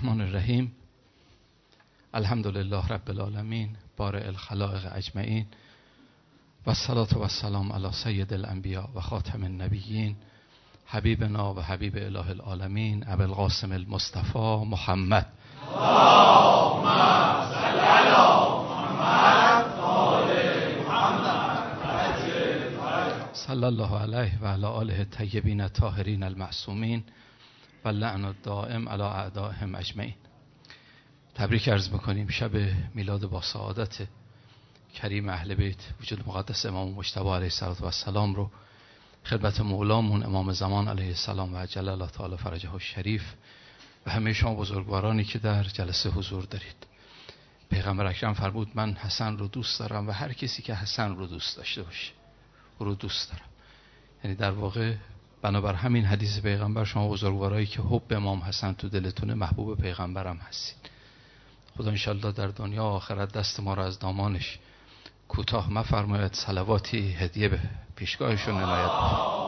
الرحمن الرحیم. الحمدلله رب العالمین بارئ الخلائق اجمعین و الصلاة و السلام علی سید الانبیاء و خاتم النبیین حبیبنا و حبیب اله العالمین ابی القاسم المصطفى محمد. اللهم صل علی محمد آل محمد صلی الله علیه و علی آله الطیبین الطاهرین المعصومین و لعن الدائم علی اعدائهم اجمعین. تبریک عرض میکنیم شب میلاد با سعادت کریم اهل بیت وجود مقدس امام مجتبی علیه السلام رو خدمت مولامون امام زمان علیه السلام و عجل الله تعالی فرجه الشریف و همه شما بزرگوارانی که در جلسه حضور دارید. پیغمبر اکرم فرمود من حسن رو دوست دارم و هر کسی که حسن رو دوست داشته باشه او رو دوست دارم. یعنی در واقع بنابر همین حدیث پیغمبر شما بزرگوارایی که حب امام حسن تو دلتونه محبوب پیغمبرم هستید. خدا انشالله در دنیا و آخرت دست ما رو از دامانش کوتاه مفرماید، صلواتی هدیه به پیشگاهشون عنایت بفرماید.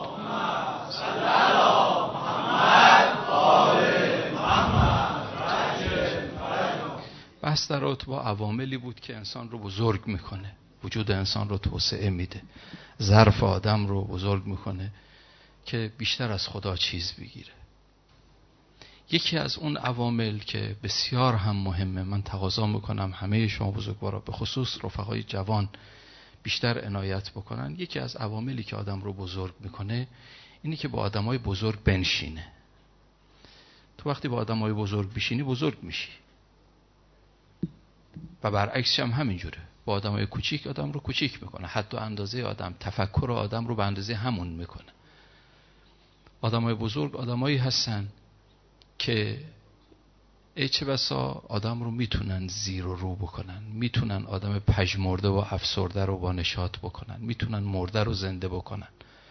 بحث در رابطه با عواملی بود که انسان رو بزرگ میکنه، وجود انسان رو توسعه میده، ظرف آدم رو بزرگ میکنه که بیشتر از خدا چیز بگیره. یکی از اون عوامل که بسیار هم مهمه، من تقاضا میکنم همه شما بزرگوارا به خصوص رفقای جوان بیشتر عنایت بکنن. یکی از عواملی که آدم رو بزرگ میکنه اینی که با آدمای بزرگ بنشینه. تو وقتی با آدمای بزرگ بشینی بزرگ میشی و برعکسش هم همینجوره. با آدمای کوچیک آدم رو کوچیک میکنه، حد و اندازه آدم، تفکر آدم رو به اندازه همون میکنه. آدمای بزرگ آدمایی هستن که چه بسا آدم رو میتونن زیر و رو بکنن، میتونن آدم پژمرده و افسرده رو با نشاط بکنن، میتونن مرده رو زنده بکنن.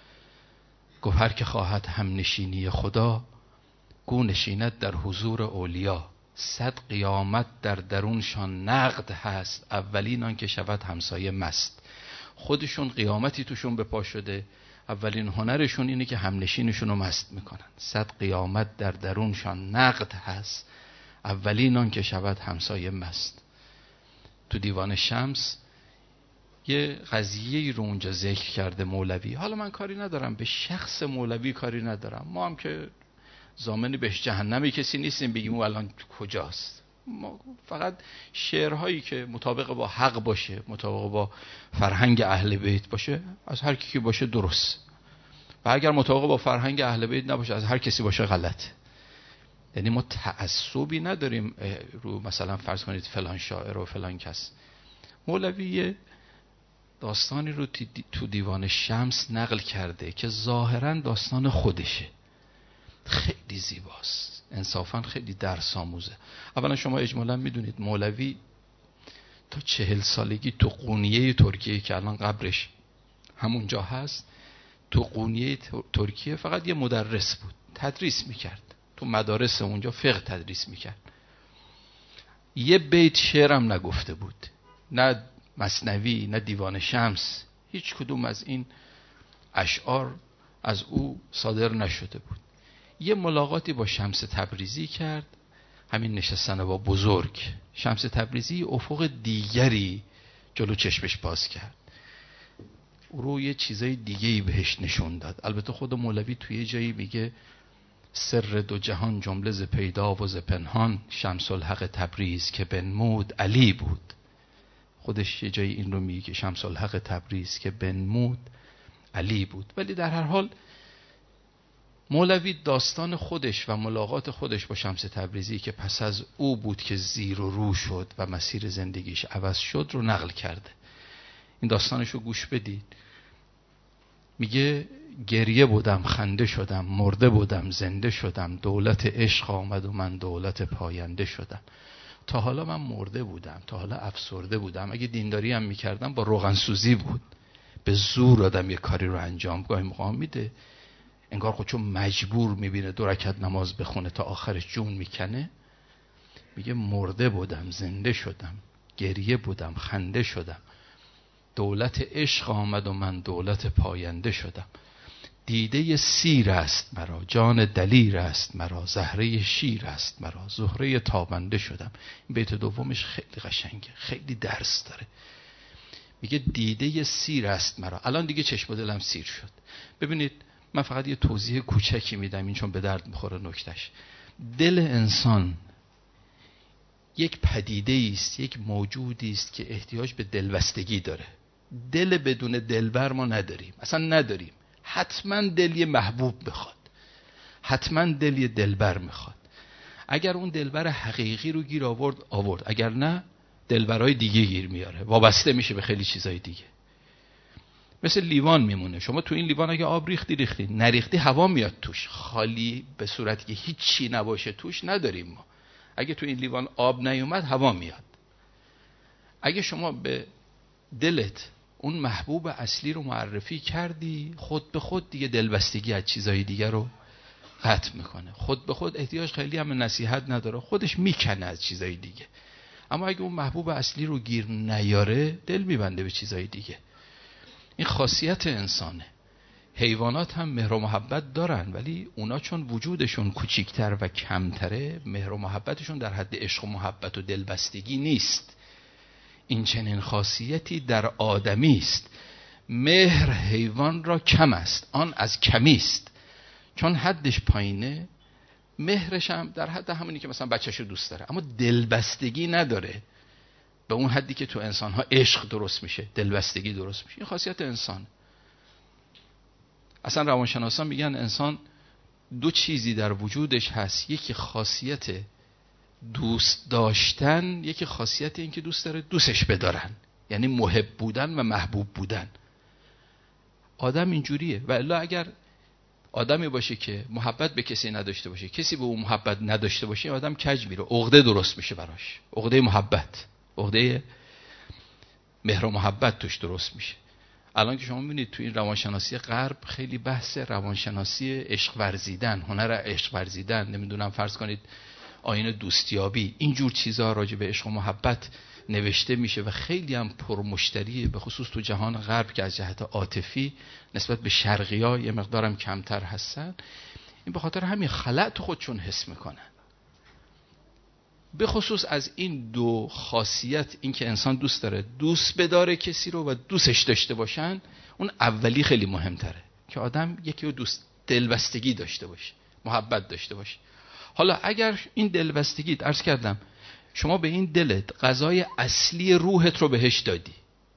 گفت هر که خواهد هم نشینی خدا گو نشیند در حضور اولیا. 100 قیامت در درونشان نقد هست، اولین آن که شود همسایه مست. خودشون قیامتی توشون به پا شده، اولین هنرشون اینه که همنشینشون رو مست میکنن. 100 قیامت در درونشان نقد هست، اولین آن که شود همسایه مست. تو دیوان شمس یه قضیه رو اونجا ذکر کرده مولوی. حالا من کاری ندارم به شخص مولوی، کاری ندارم، ما هم که ضامن بهش جهنمی کسی نیستیم بگیم او الان کجاست. ما فقط شعرهایی که مطابق با حق باشه، مطابق با فرهنگ اهل بیت باشه، از هر کی باشه درست، و اگر مطابق با فرهنگ اهل بیت نباشه از هر کسی باشه غلط. یعنی ما تعصبی نداریم رو مثلا فرض کنید فلان شاعر و فلان کس. مولوی داستانی رو تو دیوان شمس نقل کرده که ظاهرا داستان خودشه، خیلی زیباست، انصافا خیلی درس آموزه. اولا شما اجمالا میدونید مولوی تا 40 سالگی تو قونیه ترکیه که الان قبرش همونجا هست، تو قونیه ترکیه فقط یه مدرس بود، تدریس میکرد، تو مدارس اونجا فقه تدریس میکرد. یه بیت شعرم نگفته بود، نه مثنوی نه دیوان شمس، هیچ کدوم از این اشعار از او صادر نشده بود. یه ملاقاتی با شمس تبریزی کرد، همین نشستن با بزرگ. شمس تبریزی افق دیگری جلو چشمش باز کرد، رو یه چیزای دیگه‌ای بهش نشون داد. البته خود مولوی توی جایی میگه سر دو جهان جمله ز پیدا و ز پنهان، شمس الحق تبریز که بنمود علی بود. خودش یه جایی این رو میگه شمس الحق تبریز که بنمود علی بود. ولی در هر حال مولوی داستان خودش و ملاقات خودش با شمس تبریزی که پس از او بود که زیر و رو شد و مسیر زندگیش عوض شد رو نقل کرده. این داستانش رو گوش بدید. میگه گریه بودم خنده شدم، مرده بودم زنده شدم، دولت عشق آمد و من دولت پاینده شدم. تا حالا من مرده بودم، تا حالا افسرده بودم، اگه دینداری هم میکردم با روغن سوزی بود. به زور آدم یه کاری رو انجام گاهی موقع میده، انگار خودشو مجبور میبینه 2 رکعت نماز بخونه تا آخرش جون میکنه. میگه مرده بودم زنده شدم، گریه بودم خنده شدم، دولت عشق آمد و من دولت پاینده شدم. دیده سیر است مرا، جان دلیر است مرا، زهره شیر است مرا، زهره تابنده شدم. این بیت دومش خیلی قشنگه، خیلی درس داره. میگه دیده سیر است مرا. الان دیگه چشم و دلم سیر شد. ببینید من فقط یه توضیح کوچکی میدم، این چون به درد میخوره نکتهش. دل انسان یک پدیده است، یک موجودی است که احتیاج به دلبستگی داره. دل بدون دلبر ما نداریم، اصلا نداریم. حتما دل یه محبوب میخواد، حتما دل یه دلبر میخواد. اگر اون دلبر حقیقی رو گیر آورد، اگر نه دلبرای دیگه گیر میاره، وابسته میشه به خیلی چیزای دیگه. مثل لیوان میمونه. شما تو این لیوان اگه آب ریختی نریختی هوا میاد توش، خالی به صورتی که هیچی نباشه توش نداریم ما. اگه تو این لیوان آب نیومد هوا میاد. اگه شما به دلت اون محبوب اصلی رو معرفی کردی، خود به خود دیگه دلبستگی از چیزای دیگه رو قطع میکنه. خود به خود احتیاج خیلی هم نصیحت نداره، خودش میکنه از چیزای دیگه. اما اگه اون محبوب اصلی رو گیر نیاره، دل میبنده به چیزای دیگه. این خاصیت انسانه. حیوانات هم مهر و محبت دارن، ولی اونا چون وجودشون کوچیکتر و کمتره، مهر و محبتشون در حد عشق و محبت و دلبستگی نیست. این چنین خاصیتی در آدمی است. مهر حیوان را کم است، آن از کمی است. چون حدش پایینه، مهرش هم در حد همونی که مثلا بچه‌ش رو دوست داره، اما دلبستگی نداره به اون حدی که تو انسان‌ها عشق درست میشه، دلبستگی درست میشه. این خاصیت انسان. اصلا روانشناسان میگن انسان دو چیزی در وجودش هست، یکی خاصیت دوست داشتن، یکی خاصیت این که دوست داره دوستش بدارن، یعنی محب بودن و محبوب بودن. آدم اینجوریه. و الا اگر آدمی باشه که محبت به کسی نداشته باشه، کسی به اون محبت نداشته باشه، آدم کج میره، عقده درست میشه براش، عقده محبت، عقده مهر و محبت توش درست میشه. الان که شما میبینید تو این روانشناسی غرب خیلی بحث روانشناسی عشق ورزیدن، هنر عشق ورزیدن، نمیدونم فرض کنید آیین دوستیابی، اینجور چیزها راجع به عشق و محبت نوشته میشه و خیلی هم پرمشتریه، به خصوص تو جهان غرب که از جهت عاطفی نسبت به شرقی‌ها یه مقدارم کمتر هستن. این به خاطر همین خلأ تو خودشون حس میکنن. به خصوص از این دو خاصیت، این که انسان دوست داره دوست بداره کسی رو و دوستش داشته باشن، اون اولی خیلی مهمتره که آدم یکی رو دوست، دلبستگی داشته باشه، محبت داشته باشه. حالا اگر این دلبستگیت، عرض کردم شما به این دلت غذای اصلی روحت رو بهش دادی،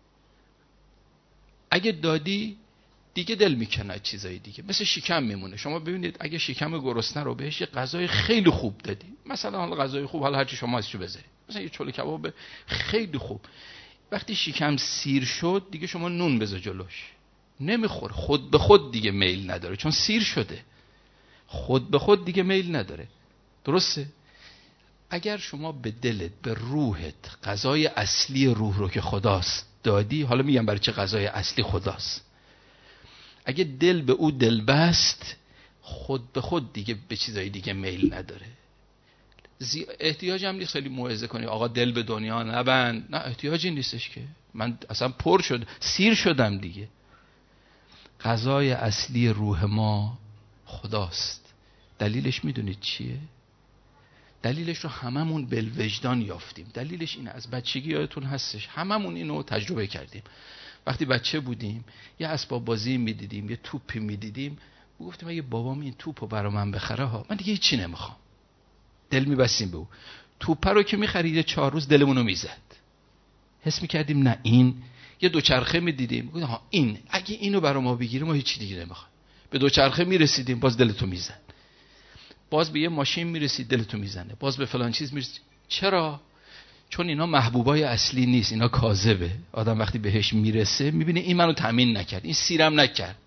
اگه دادی دیگه دل میکنه از چیزای دیگه، مثل شکم میمونه. شما ببینید اگه شکم گرسنه رو بهش یه غذای خیلی خوب دادی، مثلا حالا غذای خوب، حالا هرچی شما ازشو بذارید، مثلا یه چلو کباب خیلی خوب، وقتی شکم سیر شد دیگه شما نون بذار جلوش، نمیخوره، خود به خود دیگه میل نداره، چون سیر شده، خود به خود دیگه میل نداره. درسته؟ اگر شما به دلت، به روحت غذای اصلی روح رو که خداست دادی، حالا میگم برای چه غذای اصلی خداست، اگه دل به او دل بست، خود به خود دیگه به چیزای دیگه میل نداره. احتیاج هم نیست خیلی موعظه کنی آقا دل به دنیا نبند، نه احتیاجی نیستش که من اصلا پر شد، سیر شدم دیگه. غذای اصلی روح ما خداست. دلیلش میدونید چیه؟ دلیلش رو هممون بالوجدان یافتیم. دلیلش اینه، از بچگی یادتون هستش هممون اینو تجربه کردیم. وقتی بچه بودیم یه اسباب بازی میدیدیم، یه توپی میدیدیم، گفتیم اگه بابام این توپو برا من بخره ها، من دیگه هیچی نمیخوام. دل میبستیم به او. توپ رو که میخرید 4 روز دلمون رو میزد. حس میکردیم نه این، یه دوچرخه میدیدیم، گفتیم ها این، اگه اینو برا ما بگیره ما هیچی دیگه نمیخوایم. به دوچرخه میرسیدیم باز دلتو میزد. باز به یه ماشین میرسید دلتو میزنه، باز به فلان چیز میرسید. چرا؟ چون اینا محبوبای اصلی نیست، اینا کاذبه. آدم وقتی بهش میرسه میبینه این منو تامین نکرد، این سیرم نکرد.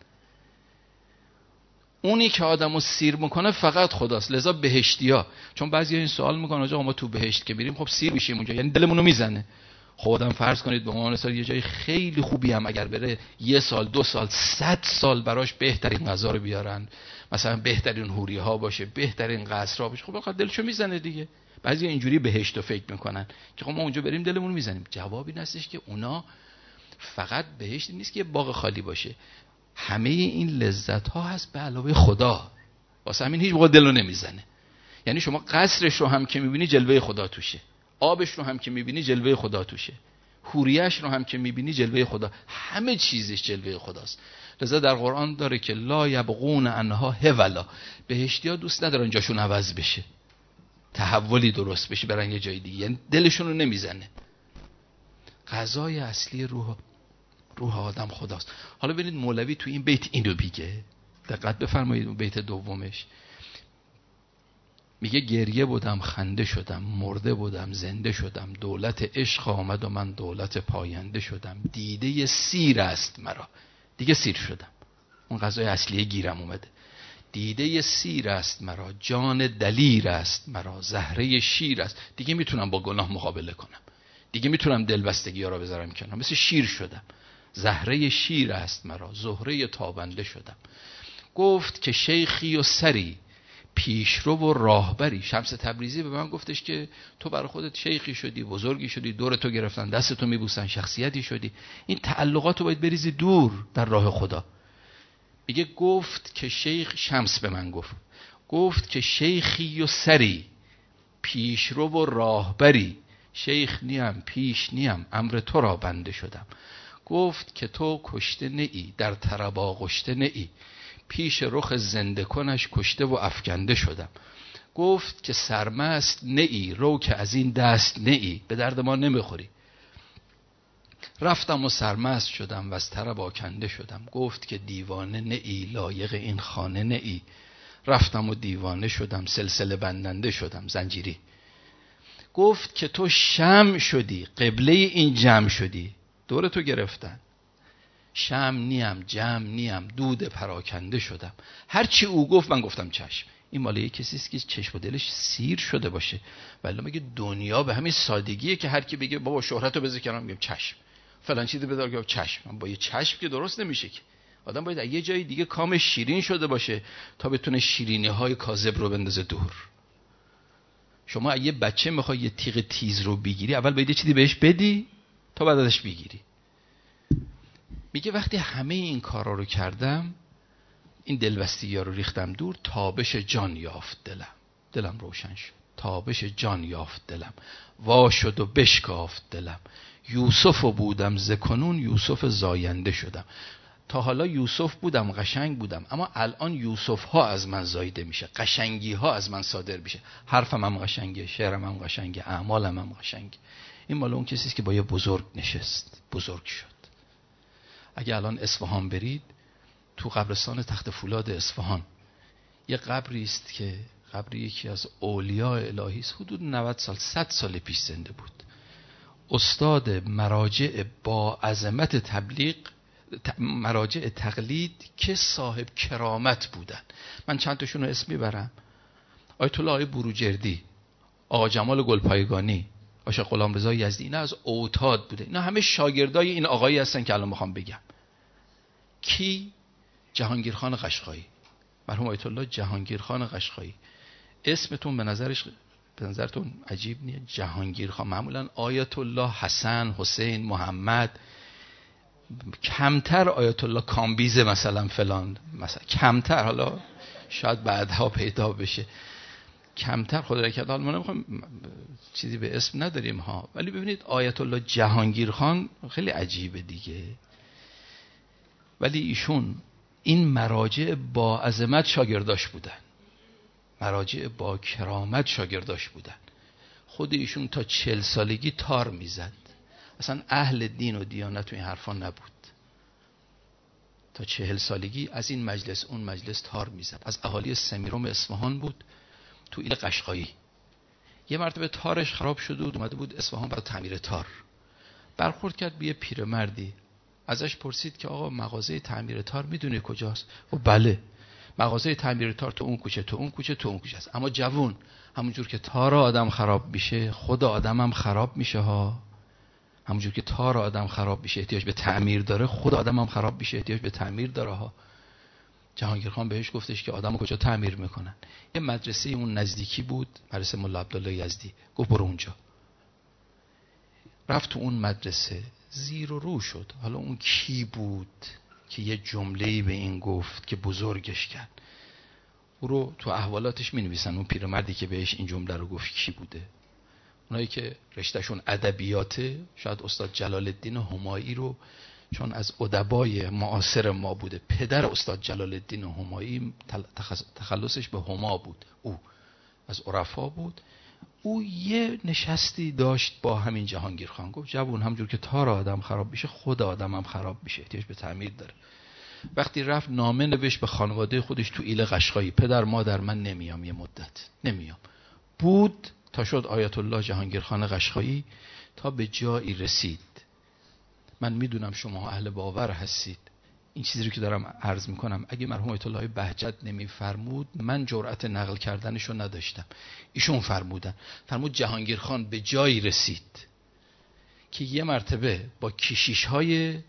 اونی که آدمو سیر میکنه فقط خداست. لذا بهشتیا، چون بعضیا این سوال میکنن آقا ما تو بهشت که بریم خب سیر میشیم اونجا، یعنی دلمونو میزنه. خب آدم فرض کنید به عنوان مثال یه جای خیلی خوبی هم اگر بره 1 سال 2 سال 100 سال براش بهترین غذا رو بیارن، مثلا بهترین حوری ها باشه، بهترین قصرها باشه، خب واقعا دلشو میزنه دیگه. بعضیا اینجوری بهشتو فکر میکنن که خب ما اونجا بریم دلمون میزنیم. جوابی نستش که اونا فقط بهشت نیست که یه باغ خالی باشه. همه این لذت ها هست به علاوه خدا. واسه همین هیچ موقع دلو نمیزنه. یعنی شما قصرش رو هم که میبینی جلوه خدا توشه، آبش رو هم که میبینی جلوه خدا توشه، حوریش رو هم که میبینی جلوه خدا، همه چیزش جلوه خداست. لذا در قرآن داره که لا یبغون عنها حولا، بهشتی‌ها دوست ندارن جاشون عوض بشه، تحولی درست بشه برن یه جای دیگه، یعنی دلشون رو نمیزنه. غذای اصلی روح آدم خداست. حالا ببینید مولوی تو این بیت اینو میگه، دقت بفرمایید. بیت دومش میگه گریه بودم خنده شدم، مرده بودم زنده شدم، دولت عشق آمد و من دولت پاینده شدم، دیده سیر است مرا، دیگه سیر شدم، اون غذای اصلی گیرم اومده. دیده سیر است مرا، جان دلیر است مرا، زهره شیر است، دیگه میتونم با گناه مقابله کنم، دیگه میتونم دلبستگی ها را بذارم کنار، مثل شیر شدم. زهره شیر است مرا، زهره تابنده شدم. گفت که شیخی و سری، پیشرو و راهبری. شمس تبریزی به من گفتش که تو برای خودت شیخی شدی، بزرگی شدی، دور تو گرفتن، دست تو میبوسن، شخصیتی شدی، این تعلقات رو باید بریزی دور در راه خدا. میگه گفت که شیخ، شمس به من گفت که شیخی و سری، پیشرو و راهبری. شیخ نیم، پیش نیم، امر تو را بنده شدم. گفت که تو کشته نئی، در طرب آغشته نئی، پیش رخ زنده کنش کشته و افکنده شدم. گفت که سرمست نئی، رو که از این دست نئی، به درد ما نمیخوری. رفتم و سرمست شدم و از طرب آکنده شدم. گفت که دیوانه نئی، لایق این خانه نئی، رفتم و دیوانه شدم، سلسله بندنده شدم، زنجیری. گفت که تو شمع شدی، قبله این جمع شدی، دور تو گرفتن، شمع نیم، جمع نیم، دود پراکنده شدم. هرچی او گفت من گفتم چشم. این مال یک کسی است که چشم و دلش سیر شده باشه. ولی میگه دنیا به همین سادگیه که هر کی بگه بابا شهرتو بذار کنار، میگم چشم، فلان چیزی بذار، میگم چشم. با یه چشم که درست نمیشه که. آدم باید یه جای دیگه کامش شیرین شده باشه تا بتونه شیرینی‌های کاذب رو بندازه دور. شما اگه بچه میخوای یه تیغ تیز رو بگیری، اول باید یه چیزی بهش بدی تا بعد ازش بگیری. میگه وقتی همه این کارا رو کردم، این دلبستگی‌ها رو ریختم دور، تابش جان یافت دلم روشن شد، تابش جان یافت دلم، وا شد و بشکافت دلم. یوسف بودم ز کنون یوسف زاینده شدم. تا حالا یوسف بودم، قشنگ بودم، اما الان یوسف ها از من زایده میشه، قشنگی ها از من صادر میشه. حرفم هم قشنگه، شعرم هم قشنگه، اعمالم هم قشنگه. این مال اون کسی است که با یه بزرگ نشست، بزرگ شد. اگه الان اصفهان برید، تو قبرستان تخت فولاد اصفهان یه قبری است که قبر یکی از اولیاء الهی است، حدود 90 سال 100 سال پیش زنده بود. استاد مراجع با عظمت تبلیغ، مراجع تقلید که صاحب کرامت بودن. من چند تاشون رو اسم میبرم: آیت الله بروجردی، آقا جمال گلپایگانی، آقا غلامرضا یزدی. اینا از اوتاد بوده. اینا همه شاگردای این آقایی هستن که الان میخوام بگم. کی؟ جهانگیر خان قشقایی، مرحوم آیت الله جهانگیر خان قشقایی. اسمتون به نظرتون عجیب نیست؟ جهانگیر خان. معمولا آیت الله حسن، حسین، محمد، کمتر آیت الله کامبیزه مثلا فلان، مثلا کمتر، حالا شاید بعدها پیدا بشه، کمتر. خدا نکرده، حالا ما نمیخوایم چیزی به اسم نداریم ها، ولی ببینید آیت الله جهانگیر خان خیلی عجیبه دیگه. ولی ایشون این مراجع با عظمت شاگرداش بودن، مراجع با کرامت شاگرداش بودن. خود ایشون تا 40 سالگی تار میزد، اصلا اهل دین و دیانت و این حرفا نبود. تا 40 سالگی از این مجلس اون مجلس تار میزد. از اهالی سمیرم اصفهان بود، تو ایل قشقایی. یه مرتبه تارش خراب شده بود، اومده بود اصفهان برای تعمیر تار. برخورد کرد به یه پیرمردی، ازش پرسید که آقا مغازه تعمیر تار میدونی کجاست؟ گفت بله، مغازه تعمیر تار تو اون کوچه، تو اون کوچه، تو اون کوچه است. اما جوون، همونجور که تار آدم خراب میشه، خود آدم هم خراب میشه ها. همونجور که تار آدم خراب میشه احتیاج به تعمیر داره، خود آدم هم خراب میشه احتیاج به تعمیر داره ها. جهانگیر خان بهش گفتش که آدمو کجا تعمیر میکنن؟ یه مدرسه اون نزدیکی بود، مدرسه مولا عبدالله یزدی. گفت برو اونجا. رفت تو اون مدرسه، زیر و رو شد. حالا اون کی بود؟ که یه جمله‌ای به این گفت که بزرگش کرد. او رو تو احوالاتش می‌نویسن اون پیرمردی که بهش این جمله رو گفت کی بوده. اونایی که رشتهشون ادبیاته شاید استاد جلال الدین همایی رو، چون از ادبای معاصر ما بوده، پدر استاد جلال الدین همایی تخلصش به هما بود، او از عرفا بود. او یه نشستی داشت با همین جهانگیر خان، گفت جوون همجور که تار آدم خراب میشه خود آدم هم خراب میشه، احتیاج به تعمیر داره. وقتی رفت نامه نوشت به خانواده خودش تو ایل قشقایی، پدر مادر من نمیام یه مدت نمیام. بود تا شد آیت الله جهانگیر خان قشقایی، تا به جایی رسید. من میدونم شما اهل باور هستید، این چیزی رو که دارم عرض میکنم اگه مرحوم آیت الله بهجت نمیفرمود من جرأت نقل کردنشو نداشتم. ایشون فرمود جهانگیر خان به جایی رسید که یه مرتبه با کشیش‌های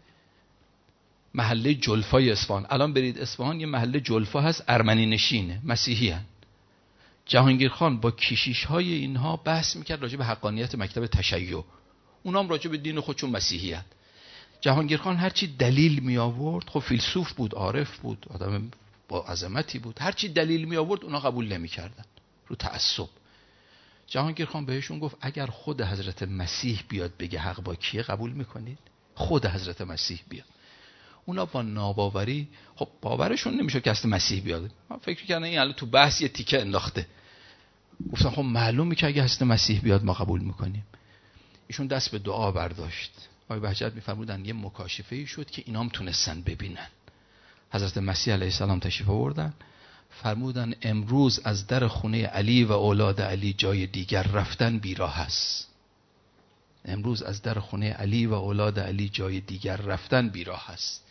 محله جلفای اصفهان، الان برید اصفهان یه محله جلفا هست، ارمنی نشینه، مسیحی هست. جهانگیر خان با کشیش‌های اینها بحث میکرد راجع به حقانیت مکتب تشیع، اونام راجع به دین خودشون مسیحی هست. جهانگیر خان هرچی دلیل می آورد، خب فیلسوف بود، عارف بود، آدم با عظمتی بود، هرچی دلیل می آورد اونا قبول نمی کردن، رو تعصب. جهانگیر خان بهشون گفت اگر خود حضرت مسیح بیاد بگه حق با کیه قبول میکنید؟ خود حضرت مسیح بیاد. اونا با ناباوری، خب باورشون نمیشه که اصلا مسیح بیاد. من فکر کردم این الان تو بحث یه تیکه انداخته. گفتم خب معلومه که اگه حضرت مسیح بیاد ما قبول میکنیم. ایشون دست به دعا برداشت. آقای بهجت میفرمودن یه مکاشفه‌ای شد که اینام تونستن ببینن. حضرت مسیح علیه السلام تشریف آوردن، فرمودن امروز از در خونه علی و اولاد علی جای دیگر رفتن بیراه است. امروز از در خونه علی و اولاد علی جای دیگر رفتن بیراه است.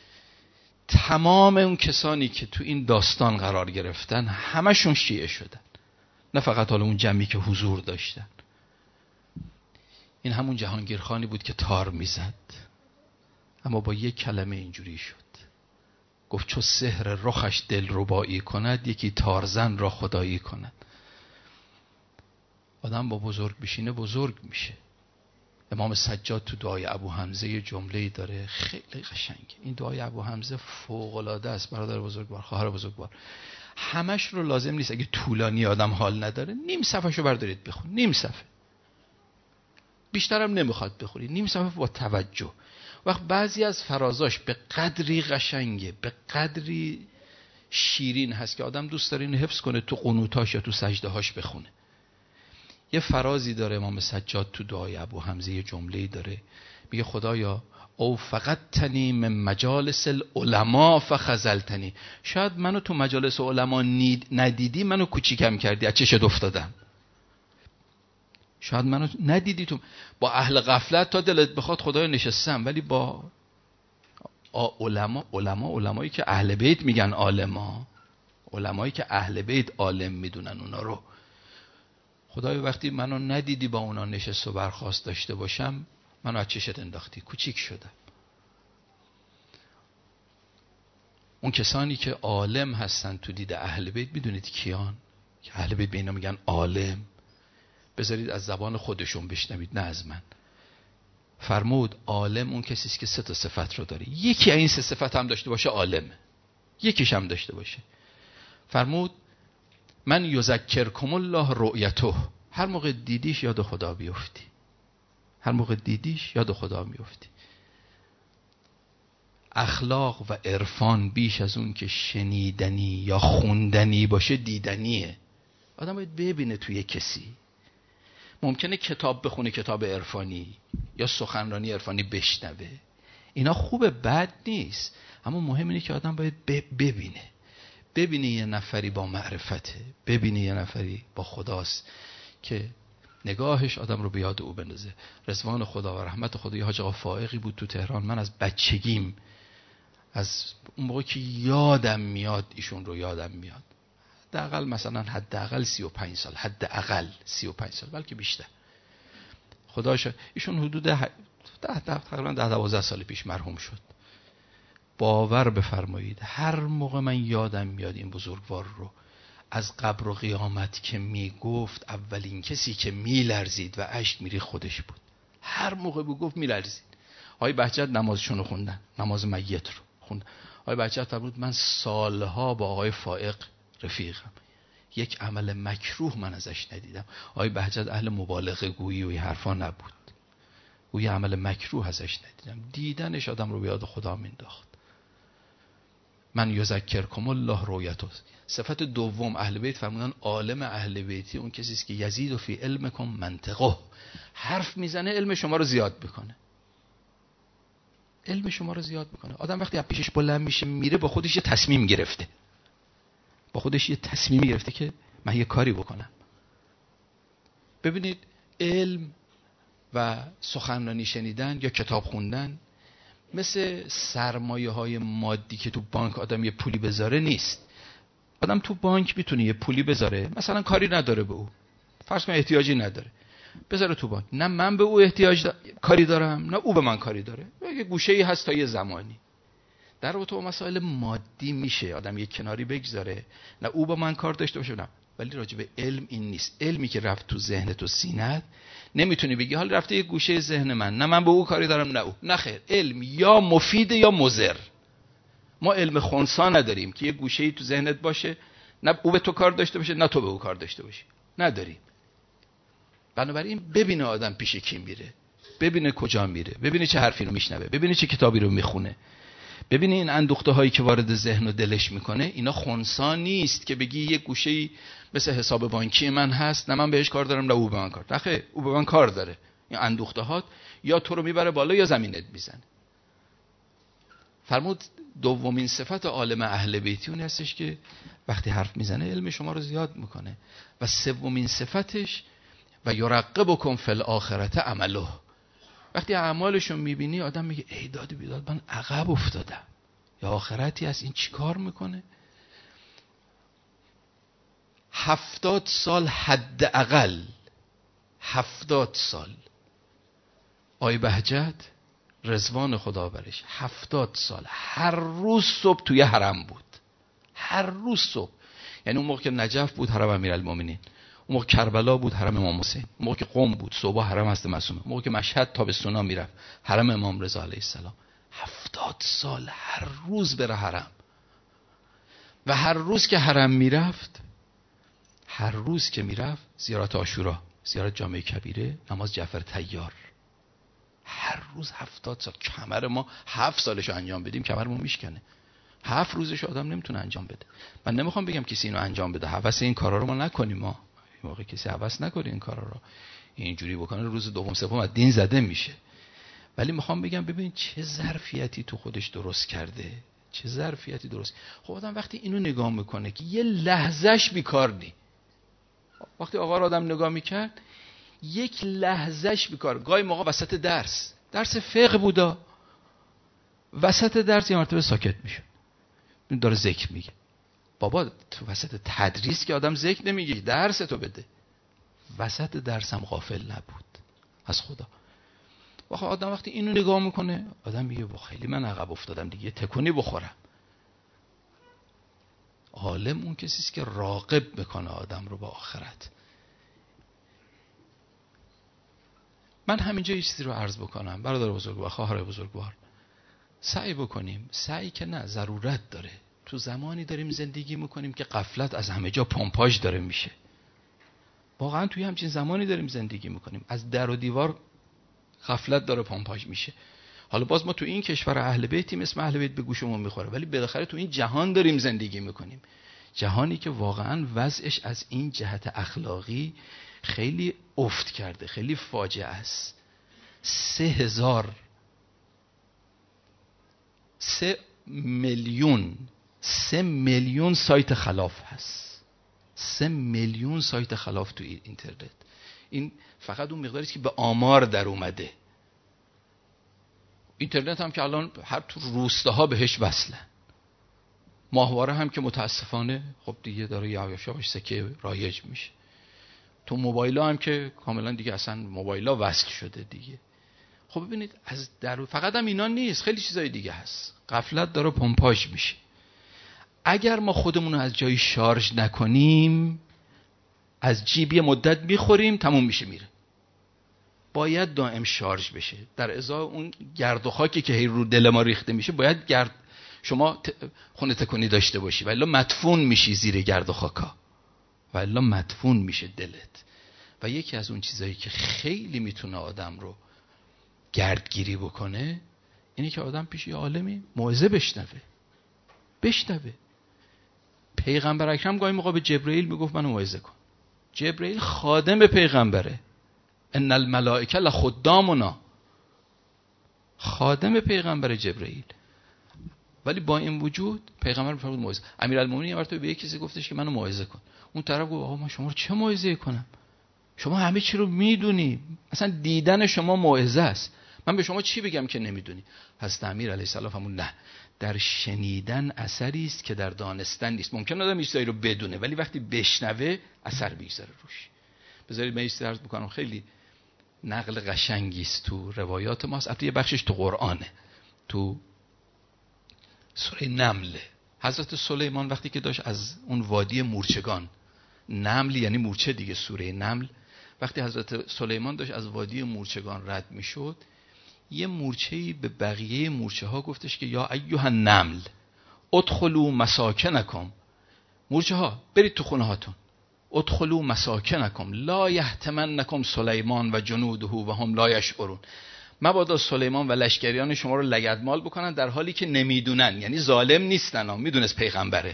تمام اون کسانی که تو این داستان قرار گرفتن همشون شیعه شدن، نه فقط حالا اون جمعی که حضور داشتن. این همون جهانگیر خانی بود که تار میزد، اما با یک کلمه اینجوری شد، گفت چو سحر رخش دل ربایی کند، یکی تارزن را خدایی کند. آدم با بزرگ بشینه بزرگ میشه. امام سجاد تو دعای ابو حمزه یه جمله‌ای داره خیلی قشنگه. این دعای ابو حمزه فوق‌العاده است برادر بزرگوار، خواهر بزرگوار. همش رو لازم نیست، اگه طولانی آدم حال نداره نیم صفحه‌شو بردارید بخون، نیم صفحه، بیشترم نمیخواد بخونی، نیم صفحه با توجه. وقت بعضی از فرازاش به قدری قشنگه، به قدری شیرین هست که آدم دوست داره اینو حفظ کنه، تو قنوتاش یا تو سجدهاش بخونه. یه فرازی داره امام سجاد تو دعای ابو حمزه، یه جمله‌ای داره، میگه خدایا او فقط تنی من مجالس العلماء فخذلتنی. شاید منو تو مجالس علما ندیدی، منو کوچیکم کردی، از چشت افتادم. شاید منو ندیدی، تو با اهل غفلت تا دلت بخواد خدایا نشستم، ولی با علمایی که اهل بیت میگن عالما، علمایی که اهل بیت عالم میدونن اونا رو، خدایا وقتی منو ندیدی با اونا نشست و برخاست داشته باشم، منو از چشت انداختی، کوچیک شدم. اون کسانی که عالم هستن تو دید اهل بیت میدونید کیان؟ که اهل بیت به اینا میگن عالم. بذارید از زبان خودشون بشنوید، نه از من. فرمود عالم اون کسی است که 3 صفت رو داره، یکی از این 3 صفت هم داشته باشه عالمه، یکیش هم داشته باشه. فرمود من یذکرکم الله رؤیته، هر موقع دیدیش یاد خدا بیفتی، هر موقع دیدیش یاد خدا میفتی. اخلاق و عرفان بیش از اون که شنیدنی یا خوندنی باشه دیدنیه. آدم باید ببینه توی کسی. ممکنه کتاب بخونه، کتاب عرفانی یا سخنرانی عرفانی بشنوه، اینا خوبه، بد نیست، اما مهم اینه که آدم باید ببینه یه نفری با معرفته، ببینه یه نفری با خداست که نگاهش آدم رو به یاد او بندازه. رضوان خدا و رحمت خدا. یه حاج آقا فائقی بود تو تهران، من از بچگیم، از اون موقع که یادم میاد ایشون رو یادم میاد، حداقل مثلا حداقل 35 سال، حداقل 35 سال، بلکه بیشتر. خداش ایشون حدود تقریبا 10-12 سال پیش مرحوم شد. باور بفرمایید هر موقع من یادم میاد این بزرگوار رو، از قبر و قیامت که میگفت اولین کسی که میلرزید و اشک میری خودش بود. هر موقع بگفت میلرزید. آقای بهجت نمازشون رو خوندن، نماز میت رو خوندم. آقای بهجت فرمود من سالها با آقای فائق رفیقم، یک عمل مکروه من ازش ندیدم. آقای بهجت اهل مبالغه گویی و این حرفا نبود، او یه عمل مکروه ازش ندیدم. دیدنش آدم رو به یاد خدا مینداخت. من یذکرکم الله رؤیته. صفت دوم اهل بیت فرمودن عالم اهل بیتی اون کسی است که یزید فی علمکم منطقه، حرف میزنه علم شما رو زیاد میکنه. علم شما رو زیاد میکنه. آدم وقتی از پیشش بلند میشه میره با خودش یه تصمیم گرفته، با خودش یه تصمیم گرفته که من یه کاری بکنم. ببینید علم و سخنرانی شنیدن یا کتاب خوندن مثل سرمایه های مادی که تو بانک آدم یه پولی بذاره نیست. آدم تو بانک میتونه یه پولی بذاره، مثلا کاری نداره به او، فرض کن احتیاجی نداره، بذاره تو بانک. نه من به او کاری دارم، نه او به من کاری داره. یه گوشه‌ای هست تا یه زمانی. در رابطه با مسائل مادی میشه آدم یه کناری بگذاره، نه او با من کار داشته باشه، نه. ولی راجع به علم این نیست. علمی که رفت تو ذهنت و سینت نمیتونی بگی حال رفته یه گوشه ذهن من، نه من به او کاری دارم نه او. نه خیر، علم یا مفید یا مضر. ما علم خنثی نداریم که یه گوشه‌ای تو ذهنت باشه، نه او به تو کار داشته باشه نه تو به او کار داشته باشی. نداریم. بنابراین ببینه آدم پیش کی میره، ببینه کجا میره، ببینه چه حرفی رو میشنوه، ببینه چه کتابی رو میخونه، ببینه این اندوخته هایی که وارد ذهن و دلش میکنه اینا خنثی نیست که بگی یه گوشه‌ای مثل حساب بانکی من هست، نه من بهش کار دارم نه او به من کار. نخیر، او به من کار داره. این اندوخته هات یا تو رو میبره بالا یا زمینت میزنه. فرمود دومین صفت عالم اهل بیتی اون هستش که وقتی حرف میزنه علم شما رو زیاد میکنه. و سومین صفتش و یرقبکم فی الاخرة عمله. وقتی اعمالشو میبینی آدم میگه ای داد بیداد من عقب افتادم، یا آخرتی از این چی کار میکنه. 70 سال حداقل، 70 سال آقای بهجت رضوان خدا برش 70 سال هر روز صبح توی حرم بود. هر روز صبح. یعنی اون موقع که نجف بود حرم امیرالمومنین، اون موقع کربلا بود حرم امام حسین، اون موقع که قم بود صبح حرم حضرت معصومه، اون موقع که مشهد تابستونا میرفت حرم امام رضا علیه السلام. 70 سال هر روز بره حرم. و هر روز که حرم میرفت، هر روز که میرفت زیارت عاشورا، زیارت جامع کبیره، نماز جعفر طیار. هر روز 70 سال. کمر ما 7 سالشو انجام بدیم کمرمون میشکنه. 7 روزش آدم نمیتونه انجام بده. من نمیخوام بگم کسی اینو انجام بده، هوس این کارا رو ما نکنیم. ما این موقع کسی هوس نکنه این کارا رو، اینجوری بکنه روز دوم سوم از دین زده میشه. ولی میخوام بگم ببین چه ظرفیتی تو خودش درست کرده، چه ظرفیتی درست. خب آدم وقتی اینو نگاه میکنه که یه لحظهش بیکار نی. وقتی آقا رو آدم نگاه میکرد یک لحظهش بیکار. گاهی موقع وسط درس فقه بودا، وسط درس یه مرتبه ساکت میشه، داره ذکر میگه. بابا تو وسط تدریس که آدم ذکر نمیگه، درس تو بده. وسط درس هم غافل نبود از خدا. آدم وقتی اینو نگاه میکنه آدم میگه خیلی من عقب افتادم دیگه، تکونی بخورم. عالم اون کسی است که راغب میکنه آدم رو به آخرت. من همینجا یه چیزی رو عرض بکنم برادر بزرگوار، خواهر بزرگوار، سعی بکنیم. سعی که نه، ضرورت داره. تو زمانی داریم زندگی میکنیم که غفلت از همه جا پمپاژ داره میشه. واقعا توی همچین زمانی داریم زندگی میکنیم، از در و دیوار غفلت داره پمپاژ میشه. حالا باز ما تو این کشور اهل بیتیم، اسم اهل بیت به گوشمون میخوره، ولی بالاخره تو این جهان داریم زندگی میکنیم. جهانی که واقعا وضعش از این جهت اخلاقی خیلی افت کرده، خیلی فاجعه است. 3 میلیون سایت خلاف هست. 3 میلیون سایت خلاف تو اینترنت. این فقط اون مقداری که به آمار در اومده. اینترنت هم که الان هر تو روستاها بهش وصلن. ماهواره هم که متاسفانه خب دیگه داره یواش سکه رایج میشه. تو موبایل‌ها هم که کاملا دیگه اصلا موبایل‌ها وصل شده دیگه. خب ببینید از در فقط هم اینا نیست، خیلی چیزای دیگه هست. غفلت داره پمپاژ میشه. اگر ما خودمون رو از جایی شارژ نکنیم، از جیبی مدت میخوریم تموم میشه میره. باید دائم شارژ بشه. در ازای اون گرد و خاکی که رو دل ما ریخته میشه باید شما خونه تکونی داشته باشی و الا مدفون میشی زیر گرد و خاکا، و الا مدفون میشه دلت. و یکی از اون چیزایی که خیلی میتونه آدم رو گردگیری بکنه اینه که آدم پیش یه عالمی موعظه بشنوه. پیغمبر اکرم گاهی موقع به جبرئیل میگفت منو موعظه کن. جبرئیل خادم پیغمبره. ان الملائکه لخدامنا، خادم پیغمبر جبرئیل. ولی با این وجود پیغمبر میفرمود موعظه. امیرالمومنین یه مرتبه به یک کسی گفتش که منو موعظه کن. اون طرف گفت آقا من شما رو چه موعظه کنم؟ شما همه چی رو میدونی، اصلا دیدن شما موعظه است. من به شما چی بگم که نمیدونی؟ حضرت امیر علیه السلام فرمود نه، در شنیدن اثری است که در دانستن نیست. ممکن آدم چیزایی رو بدونه ولی وقتی بشنوه اثر میگذاره روش. بذارید من عرض بکنم، خیلی نقل قشنگی است تو روایات ماست. البته یه بخشش تو قرآنه، تو سوره نمل. حضرت سلیمان وقتی که داشت از اون وادی مورچگان، نمل یعنی مورچه دیگه، سوره نمل، وقتی حضرت سلیمان داشت از وادی مورچگان رد میشد، یه مورچه‌ای به بقیه مورچه ها گفتش که یا ایها النمل ادخلوا مساکنکم، مورچه ها برید تو خونه هاتون، ادخلوا مساکنکم لا یحطمنکم سلیمان و جنوده و هم لا یشعرون، مبادا سلیمان و لشکریان شما رو لگدمال بکنن در حالی که نمیدونن، یعنی ظالم نیستن، میدونست پیغمبره.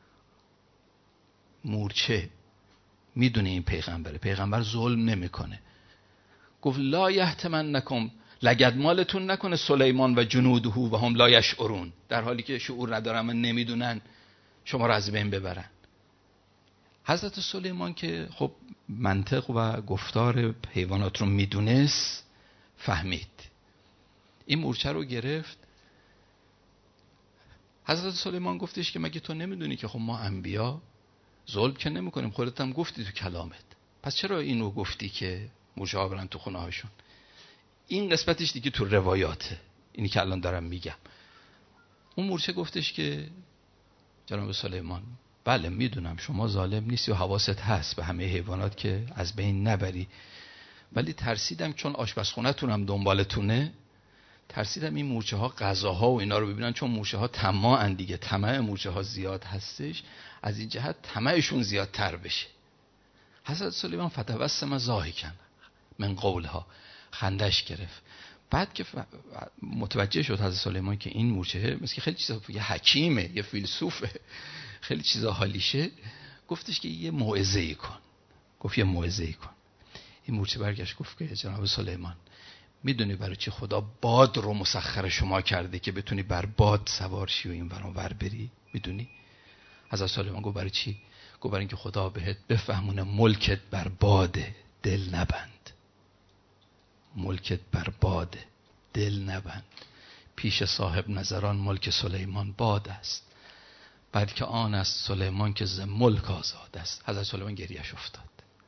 مورچه میدونه این پیغمبره، پیغمبر ظلم نمیکنه. گفت لا یحطمنکم، لگدمالتون نکنه سلیمان و جنوده و هم لا یشعرون، در حالی که شعور ندارن و نمیدونن شما رو از بین ببرن. حضرت سلیمان که خب منطق و گفتار حیوانات رو میدونست، فهمید، این مورچه رو گرفت. حضرت سلیمان گفتش که مگه تو نمیدونی که خب ما انبیا ظلم که نمیکنیم، خودت هم گفتی تو کلامت، پس چرا اینو گفتی که مورچه ها برن تو خونه هاشون؟ این قسمتش دیگه تو روایاته، اینی که الان دارم میگم. اون مورچه گفتش که جناب سلیمان بله میدونم شما ظالم نیستی و حواست هست به همه حیوانات که از بین نبری، ولی ترسیدم چون آشپزخونه‌تونم دنبالتونه، ترسیدم این مورچه ها غذاها و اینا رو ببینن، چون مورچه ها طماعن دیگه، طمع مورچه ها زیاد هستش، از این جهت طمعشون زیادتر بشه. حضرت سلیمان فتبسم ضاحکا من قولها، خندش گرفت. بعد که متوجه شد حضرت سلیمان که این مورچه مثل که خیلی چیزا، یه حکیمه، یه فیلسوفه، خیلی چیزا حالیشه، گفتش که یه موعظه‌ای کن. گفت یه موعظه‌ای کن. این مورچه برگشت گفت که جناب سلیمان میدونی برای چی خدا باد رو مسخر شما کرده که بتونی بر باد سوار شی و این ور اون ور بری؟ میدونی؟ حضرت سلیمان گفت برای چی؟ گفت برای اینکه خدا بهت بفهمونه ملکت بر باده، دل نبند. ملکت بر باده، دل نبند. پیش صاحب نظران ملک سلیمان باد است، بلکه آن است سلیمان که ز ملک آزاد است. حضرت سلیمان گریه‌اش افتاد.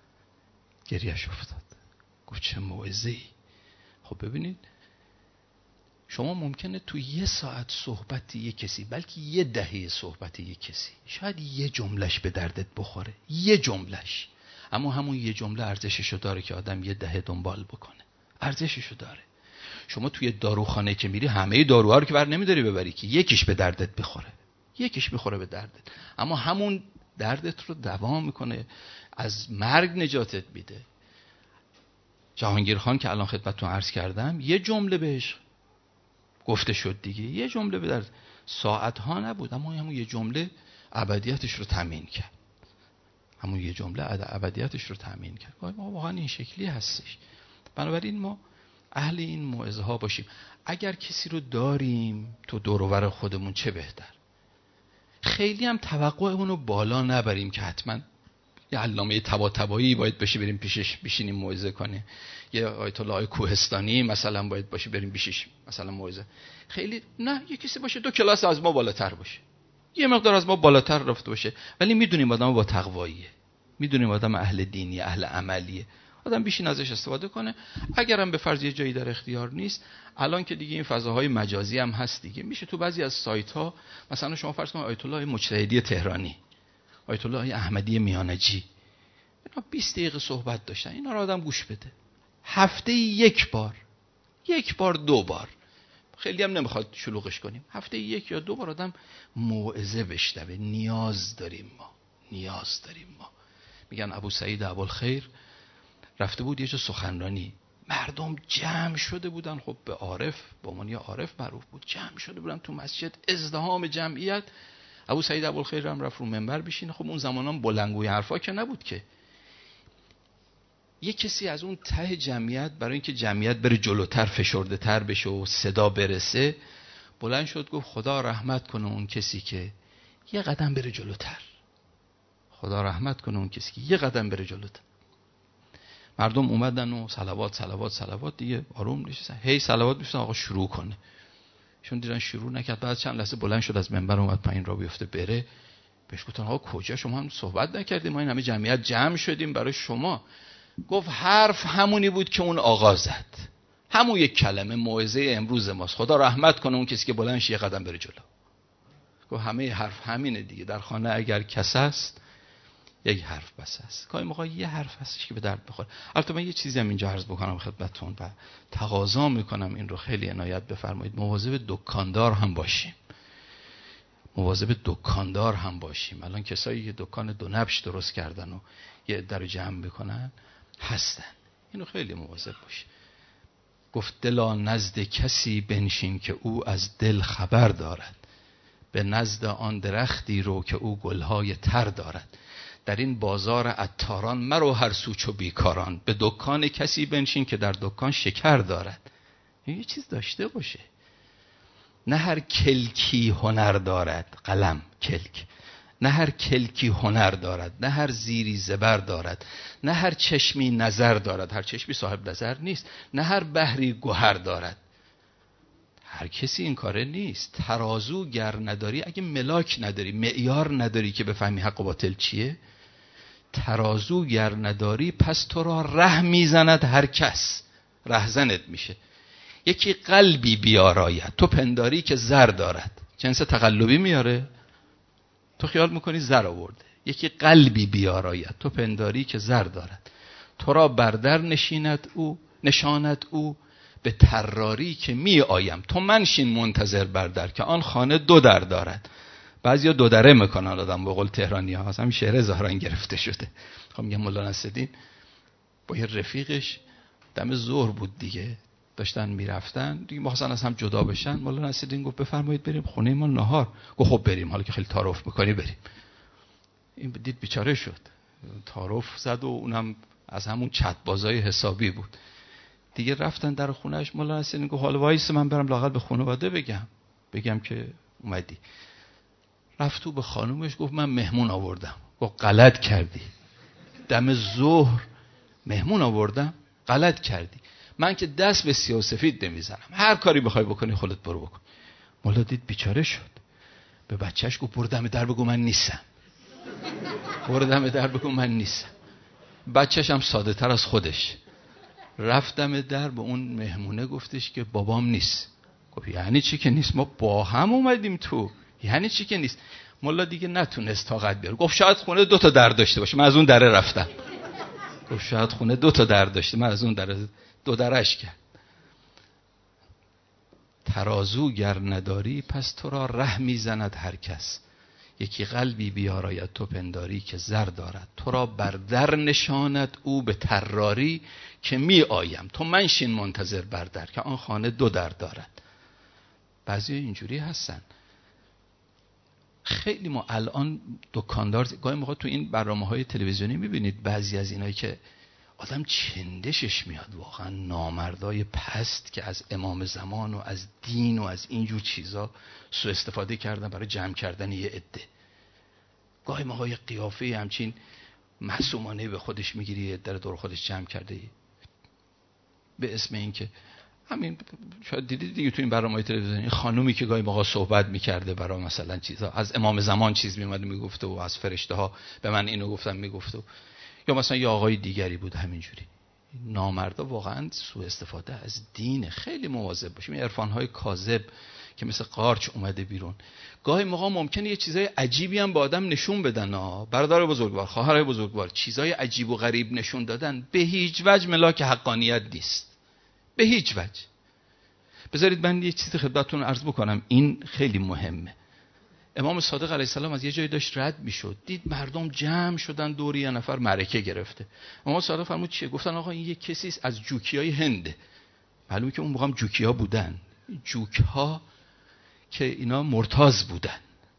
گفت چه موعظه‌ای. خب ببینید شما ممکنه تو یه ساعت صحبت یه کسی، بلکه یه دهه صحبت یه کسی، شاید یه جملهش به دردت بخوره، یه جملهش، اما همون یه جمله ارزششو داره که آدم یه دهه دنبال بکنه. ارزششو داره. شما توی داروخانه که میری همه داروها رو که بر نمیداری ببری که یکیش به دردت بخوره، یکیش بخوره به دردت، اما همون دردت رو دوام میکنه، از مرگ نجاتت میده. جهانگیر خان که الان خدمتتون عرض کردم، یه جمله بهش گفته شد دیگه، یه جمله به درد، ساعت ها نبود، اما همون یه جمله ابدیتش رو تامین کرد. همون یه جمله ابدیتش رو تامین کرد. ما واقعا این شکلی هستش. بنابراین ما اهل این موعظه ها باشیم. اگر کسی رو داریم تو دور و بر خودمون چه بهتر. خیلی هم توقع اونو بالا نبریم که حتما یه علامه طباطبایی باید بشه بریم پیشش بشینیم موعظه کنه، یه آیت الله کوهستانی مثلا باید باشه بریم پیشش مثلا موعظه. خیلی نه، یه کسی باشه 2 کلاس از ما بالاتر باشه، یه مقدار از ما بالاتر رفته باشه، ولی میدونیم آدم با تقواییه، میدونیم آدم اهل دینی، اهل عملیه، آدم بیشین ازش استفاده کنه. اگرم به فرض یه جایی در اختیار نیست، الان که دیگه این فضاهای مجازی هم هست دیگه، میشه تو بعضی از سایت ها مثلا شما فرض کنید آیت الله مجتهدی تهرانی، آیت الله احمدی میانجی، اینا 20 دقیقه صحبت داشتن، اینا رو آدم گوش بده. هفته یک بار 2 بار خیلی هم نمیخواد شلوغش کنیم، هفته 1 یا 2 بار آدم موعظه بشنوه. نیاز داریم ما. میگن ابو سعید ابوالخیر رفته بود یه جا سخنرانی، مردم جمع شده بودن، خب به عارف، به عنوان یه عارف معروف بود، جمع شده بودن تو مسجد، ازدحام جمعیت. ابو سعید ابوالخیر هم رفت رو منبر بشینه. خب اون زمانان بلندگوی حرفا که نبود که. یه کسی از اون ته جمعیت برای اینکه جمعیت بره جلوتر، فشرده تر بشه و صدا برسه، بلند شد گفت خدا رحمت کنه اون کسی که یه قدم بره جلوتر. خدا رحمت کنه اون کسی که یه قدم بره جلوتر. مردم اومدن و صلوات دیگه آروم نشستن. هی صلوات می‌فرستن آقا شروع کنه. چون دیدن شروع نکرد، بعد چند لحظه بلند شد از منبر اومد پایین را بیفته بره. بهش گفتن آقا کجا، شما هم صحبت نکردیم، ما این همه جمعیت جمع شدیم برای شما. گفت حرف همونی بود که اون آقا زد، همون یک کلمه موعظه امروز ماست، خدا رحمت کنه اون کسی که بلند شه یه قدم بره جلو. گفت همه حرف همینه دیگه، در خانه اگر کس است یک حرف بس است. گاهی موقع یه حرف هستش که به درد بخوره. البته من یه چیزی هم اینجا عرض بکنم خدمتتون و تقاضا میکنم این رو خیلی عنایت بفرمایید، مواظب دکاندار هم باشیم. الان کسایی که دکان دو نبش درست کردن و یه عده رو جمع میکنن هستن، اینو خیلی مواظب باشیم. گفت دلا نزد کسی بنشین که او از دل خبر دارد، به نزد آن درختی رو که او گلهای تر دارد. در این بازار عطاران مرو هر سو چو بیکاران، به دکان کسی بنشین که در دکان شکر دارد. یه چیز داشته باشه. نه هر کلکی هنر دارد، قلم کلک، نه هر کلکی هنر دارد، نه هر زیری زبر دارد، نه هر چشمی نظر دارد، هر چشمی صاحب نظر نیست، نه هر بحری گوهر دارد. هر کسی این کاره نیست. ترازو گر نداری، اگه ملاک نداری، معیار نداری که بفهمی حق و باطل چیه، ترازو گر نداری پس تو را ره میزند هر کس، رهزنت میشه. یکی قلبی بیاراید تو پنداری که زر دارد، جنس تقلبی میاره، تو خیال میکنی زر آورده. یکی قلبی بیاراید تو پنداری که زر دارد، تو را بردر نشاند او به طراری که می آیم، تو منشین منتظر بردر که آن خانه 2 در دارد. بعضیا 2 دره میکنن آدم، به قول تهرانی ها. همین شعر ظاهرا گرفته شده. خب میگم مولانا نصرالدین با یه رفیقش دم ظهر بود دیگه، داشتن میرفتن دیگه، می‌خواستن از هم جدا بشن. مولانا نصرالدین گفت بفرمایید بریم خونه ما نهار. گفت خب بریم، حالا که خیلی تعارف میکنی بریم. این دید بیچاره شد، تعارف زد و اونم از همون چت بازای حسابی بود دیگه. رفتن در خونهش. مولانا نصرالدین گفت حالا وایس من برم لااقل به خانواده بگم که اومدی. رفت تو به خانومش گفت من مهمون آوردم. گفت غلط کردی، دم ظهر مهمون آوردم، غلط کردی. من که دست به سیاه و سفید نمیزنم، هر کاری بخوای بکنی خودت برو بکن. مولا دید بیچاره شد، به بچهش گفت برو دم در بگو من نیستم. بچهش هم ساده تر از خودش رفت دم در به اون مهمونه گفتش که بابام نیست. گفت یعنی چی که نیست؟ ما با هم اومدیم تو. یعنی چی که نیست؟ مولا دیگه نتونست طاقت بیاره. گفت شاید خونه 2 تا در داشته باشه، من از اون دره رفتم. گفت شاید خونه 2 تا در داشته، من از اون دره 2 درش کرد. ترازو گر نداری پس تو را ره میزند هر کس، یکی قلبی بیاراید تو پنداری که زر دارد، تو را بر در نشاند او به طراری که می آیم، تو منشین منتظر بردر که آن خانه 2 در دارد. بعضی اینجوری هستن. خیلی ما الان دکاندار گاهی موقع تو این برنامه‌های تلویزیونی می‌بینید بعضی از اینایی که آدم چندشش میاد، واقعا نامردای پست که از امام زمان و از دین و از اینجور چیزا سوء استفاده کردن برای جمع کردن یه عده. گاهی موقع یه قیافه همچین معصومانه به خودش میگیری، یه عده دور خودش جمع کرده به اسم این که همین. شاید دیدید دیگه تو این برنامه‌های تلویزیونی خانومی که گاهی موقع صحبت میکرده برای مثلا چیزا از امام زمان چیز میومد میگفته و از فرشته ها به من اینو گفتن میگفته، یا مثلا یه آقای دیگری بود همینجوری. نامردا واقعا سوء استفاده از دین. خیلی مواظب باشیم. این عرفان‌های کاذب که مثل قارچ اومده بیرون، گاهی موقع ممکنه یه چیزای عجیبی هم به آدم نشون بدن. برادر بزرگوار، خواهرای بزرگوار، چیزای عجیب و غریب نشون دادن به هیچ وجه ملاک حقانیت نیست، به هیچ وجه. بذارید من یه چیزی خدمتتون عرض بکنم، این خیلی مهمه. امام صادق علیه السلام از یه جایی داشت رد میشد، دید مردم جمع شدن دور یه نفر معرکه گرفته. امام صادق فرمود چیه؟ گفتن آقا این یه کسی از جوکیای هنده. معلومه که اون موقع هم جوکیا بودن، جوکها که اینا مرتاض بودن،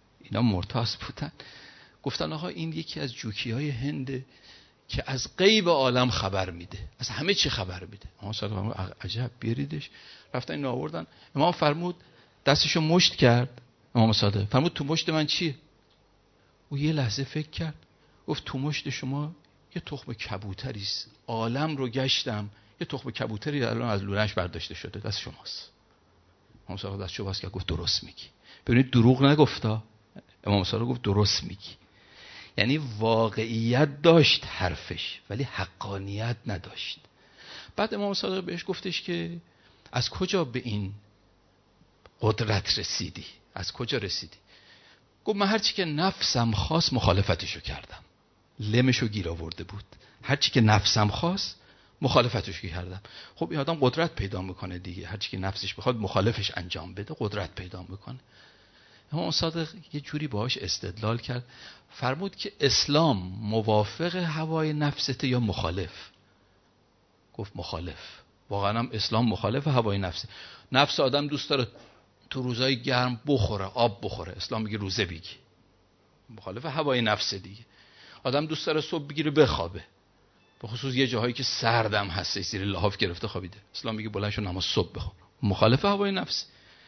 گفتن آقا این یکی از جوکیای هنده که از غیب عالم خبر میده، از همه چی خبر میده. امام صادق فرمود عجب، بیاریدش. رفتن اینو آوردن. امام فرمود دستشو مشت کرد. امام صادق فرمود تو مشت من چیه؟ او یه لحظه فکر کرد، گفت تو مشت شما یه تخم کبوتری است، عالم رو گشتم، یه تخم کبوتری الان از لونش برداشته شده، دست شماست. امام صادق دستشو باز کرد، گفت درست میگی. ببینید دروغ نگفتا. امام صادق گفت درست میگی. یعنی واقعیت داشت حرفش، ولی حقانیت نداشت. بعد امام صادق بهش گفتش که از کجا به این قدرت رسیدی؟ از کجا رسیدی؟ گفت من هرچی که نفسم خواست مخالفتشو کردم. لمشو گیر آورده بود. هرچی که نفسم خواست مخالفتشو کردم. خب این آدم قدرت پیدا میکنه دیگه، هرچی که نفسش بخواد مخالفش انجام بده قدرت پیدا میکنه. امام صادق یه جوری باهاش استدلال کرد، فرمود که اسلام موافق هوای نفسته یا مخالف؟ گفت مخالف. واقعا هم اسلام مخالف هوای نفسه. نفس آدم دوست داره تو روزای گرم بخوره، آب بخوره، اسلام میگه روزه بگی. مخالف هوای نفسه دیگه. آدم دوست داره صبح بگیره بخوابه، به خصوص یه جاهایی که سردم هسته، زیر لحاف گرفته خوابیده، اسلام میگه بلند شو نماز صبح بخون. مخالف هوای نفس.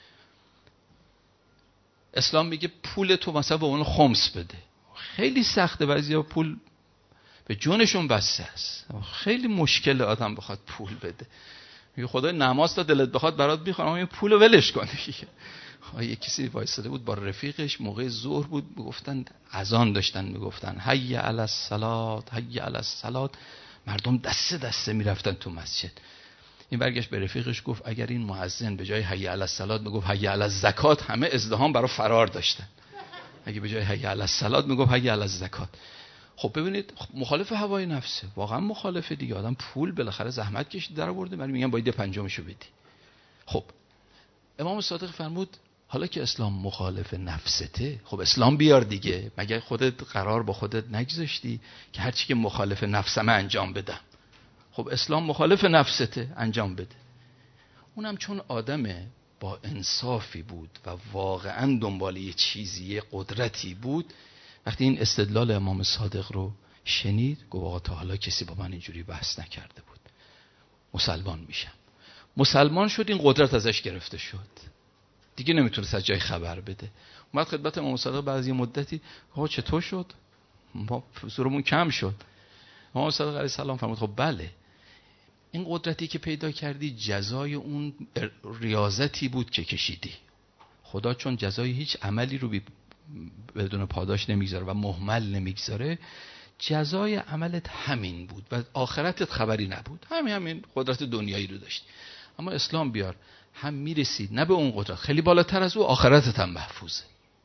اسلام میگه پول تو مثلا به اون خمس بده. خیلی سخته، بعضیا پول به جونشون بسته است، خیلی مشکل آدم بخواد پول بده. میگه خدای نماز تا دلت بخواد برات میخونه، اما این پولو ولش کن. یه کسی وایساده بود با رفیقش، موقع ظهر بود، میگفتن اذان داشتن میگفتن حی علی الصلاه حی علی الصلاه، مردم دسته دسته میرفتن تو مسجد. این برگشت به رفیقش گفت اگر این مؤذن به جای حی علی الصلاه میگفت حی علی الزکات، همه ازدحام برای فرار داشتن. اگه به جای حی علی الصلاه میگفت حی علی الزکات. خب ببینید مخالف هوای نفسه، واقعا مخالفه دیگه. آدم پول بالاخره زحمت کشید در آورده، ولی میگن باید 5مشو بدی. خب امام صادق فرمود حالا که اسلام مخالف نفسته، خب اسلام بیار دیگه. مگه خودت قرار با خودت نگذاشتی که هرچی که مخالف نفسمه انجام بدم؟ خب اسلام مخالف نفسته، انجام بده. اونم چون آدم با انصافی بود و واقعا دنبال یه چیزی، یه قدرتی بود، وقتی این استدلال امام صادق رو شنید گفت آقا تا حالا کسی با من اینجوری بحث نکرده بود، مسلمان میشم. مسلمان شد، این قدرت ازش گرفته شد، دیگه نمیتونست از جای خبر بده. اومد خدمت امام صادق بعد یه مدتی، آقا چطور شد؟ ما حضورمون کم شد. امام صادق علیه السلام فرمود خب بله، این قدرتی که پیدا کردی جزای اون ریاضتی بود که کشیدی. خدا چون جزای هیچ عملی رو بدون پاداش نمیگذاره و مهمل نمیگذاره، جزای عملت همین بود و آخرتت خبری نبود. همین قدرت دنیایی رو داشتی. اما اسلام بیار، هم میرسید نه به اون قدرت، خیلی بالاتر از او، آخرتت هم محفوظه.